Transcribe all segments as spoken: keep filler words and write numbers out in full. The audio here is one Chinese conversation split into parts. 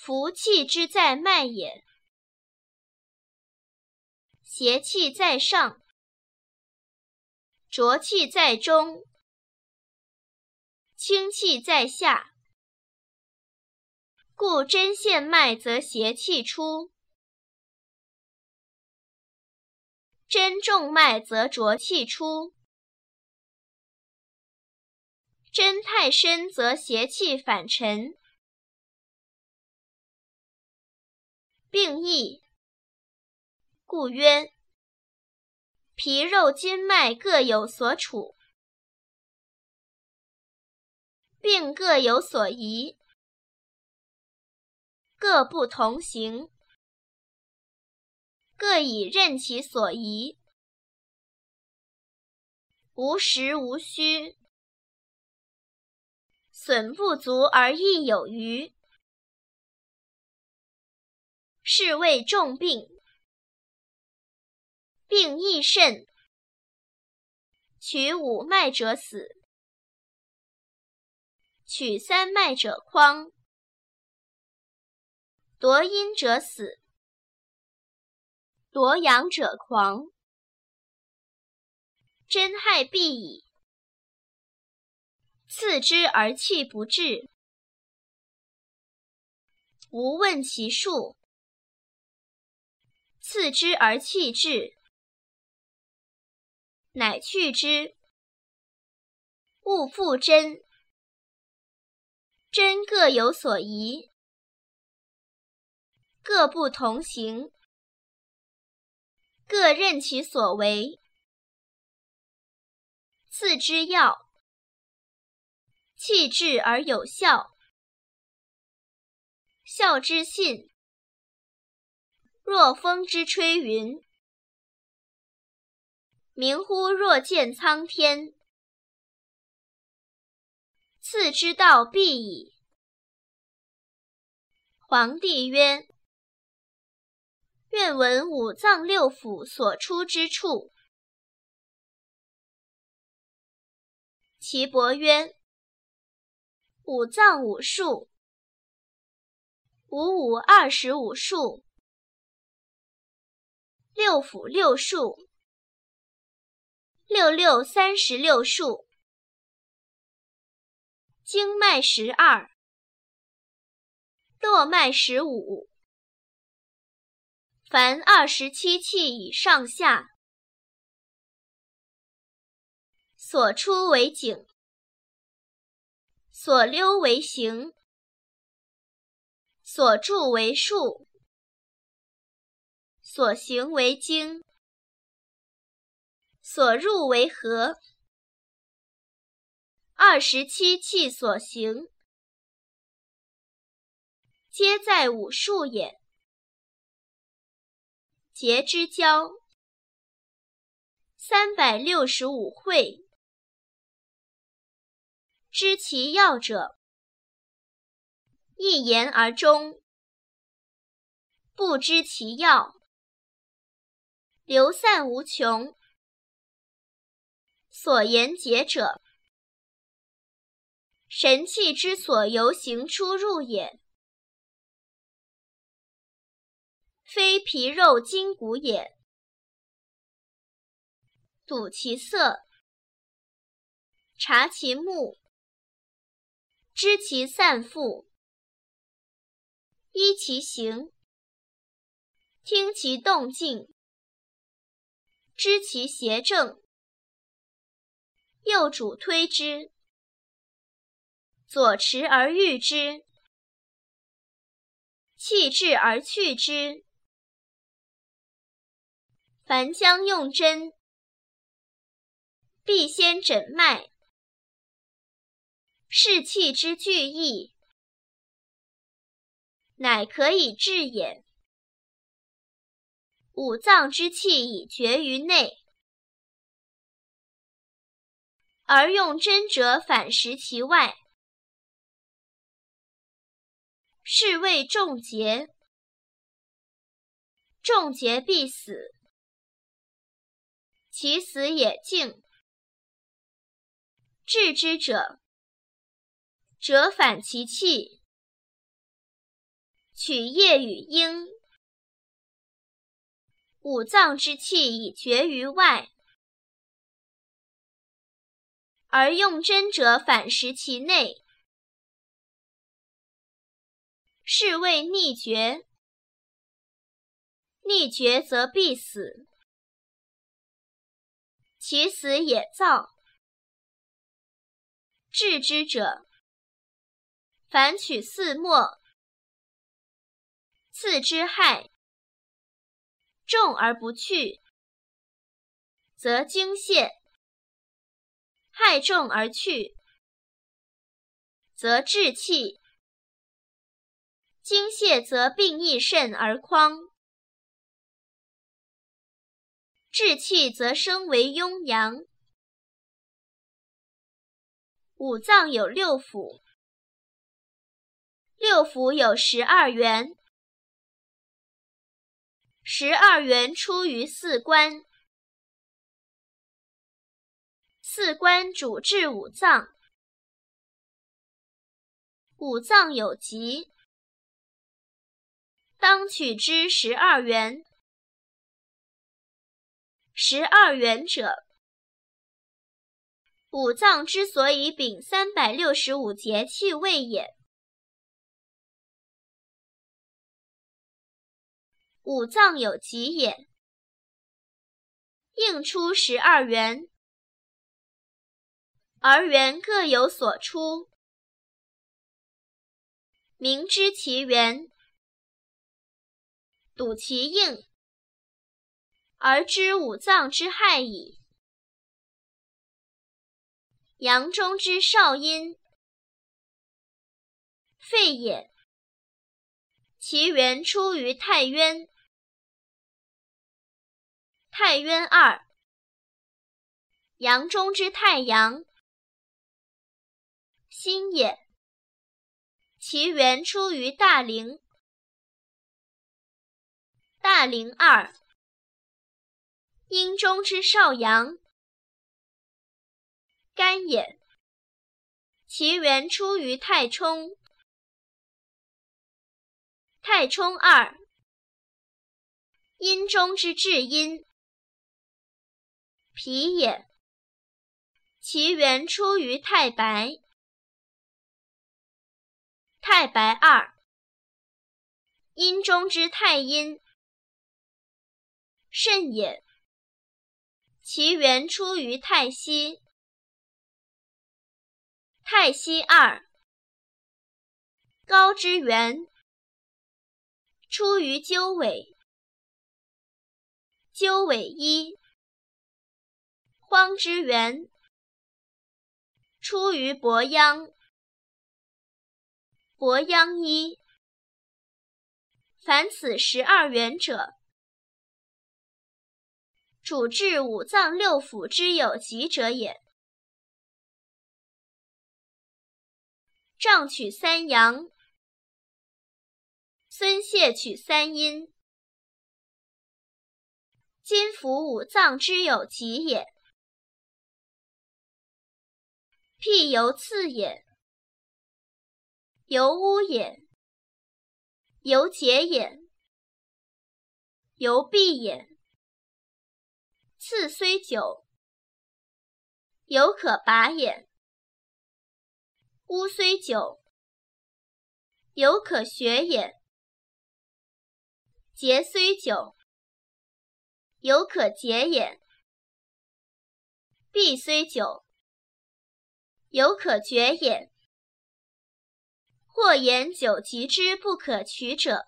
夫气之在脉也。邪气在上，浊气在中，清气在下。故针线脉则邪气出，针重脉则浊气出。针太深则邪气反沉。病易，故曰：皮肉筋脉各有所处，病各有所宜，各不同行，各以任其所宜，无实无虚，损不足而益有余，是谓重病。病亦甚，取五脉者死，取三脉者匡，夺阴者死，夺阳者狂。针害必矣，刺之而气不至，无问其数；刺之而气至，乃去之。勿复针，针各有所宜，各不同行，各任其所为。刺之要，气至而有效，效之信。若风之吹云，明乎若见苍天。刺之道必矣。皇帝曰：愿闻五脏六腑所出之处。岐伯曰：五脏五术，五五二十五术，六腑六术，六六三十六术，经脉十二，络脉十五，凡二十七气以上下。所出为景，所溜为行，所著为术，所行为经，所入为合。二十七气所行，皆在五术也。节之交，三百六十五会。知其要者，一言而终；不知其要，流散无穷。所言节者，神气之所由行出入也，非皮肉筋骨也。睹其色，察其目，知其散复，依其行，听其动静，知其邪正，右主推之，左持而御之，气至而去之。凡将用针，必先诊脉，视气之聚意，乃可以治也。五脏之气已绝于内，而用针者反食其外，是谓重节。重节必死，其死也静。治之者，折反其气， 取液与阴。五脏之气已绝于外，而用针者反食其内，是谓逆绝。逆绝则必死，其死也燥。治之者，凡取四末，刺之害，重而不去，则精泄；害重而去，则滞气；精泄则病益肾而匡，滞气则生为痈阳。五脏有六腑，六腑有十二元，十二元出于四关，四关主治五脏。五脏有疾，当取之十二元。十二元者，五脏之所以禀三百六十五节气位也。五脏有疾也，应出十二元，而元各有所出。明知其元，睹其应，而知五脏之害矣。阳中之少阴，肺也，其源出于太渊。太渊二，阳中之太阳，心也，其源出于大陵。大陵二，阴中之少阳，肝也，其源出于太冲。太冲二，阴中之至阴，脾也，其源出于太白。太白二，阴中之太阴，肾也，其源出于太溪。太溪二，高之源，出于鸠尾。鸠尾一，荒之源，出于伯央。伯央一，凡此十二元者，主治五脏六腑之有疾者也。丈取三阳，孙谢取三阴，今服五脏之有疾也。辟由次也，由污也，由结也，由闭也。次虽久，犹可拔也；污虽久，犹可学也；结虽久，犹可解也；闭虽久，犹可决也。或言久疾之不可取者，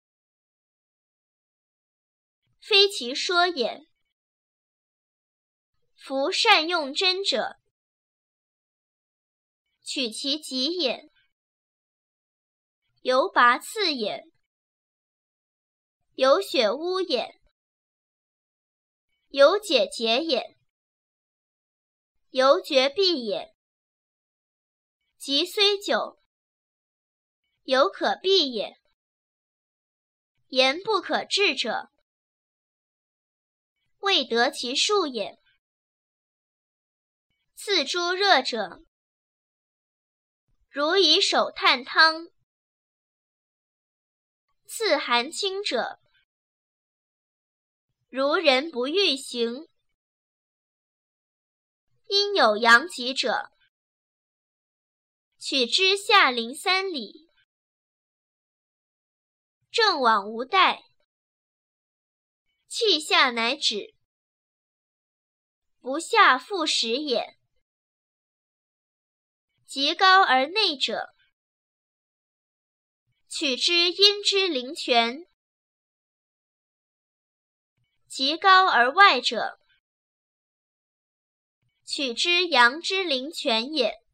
非其说也。夫善用针者，取其疾也，由拔刺也，由血污也，由解结也，由决闭也。疾虽久，犹可避也。言不可治者，未得其数也。刺诸热者，如以手探汤， 次寒清者，如人不欲行；因有阳极者，取之下陵三里，正往无待，气下乃止，不下复食也。极高而内者，取之阴之陵泉；极高而外者，取之阳之陵泉也。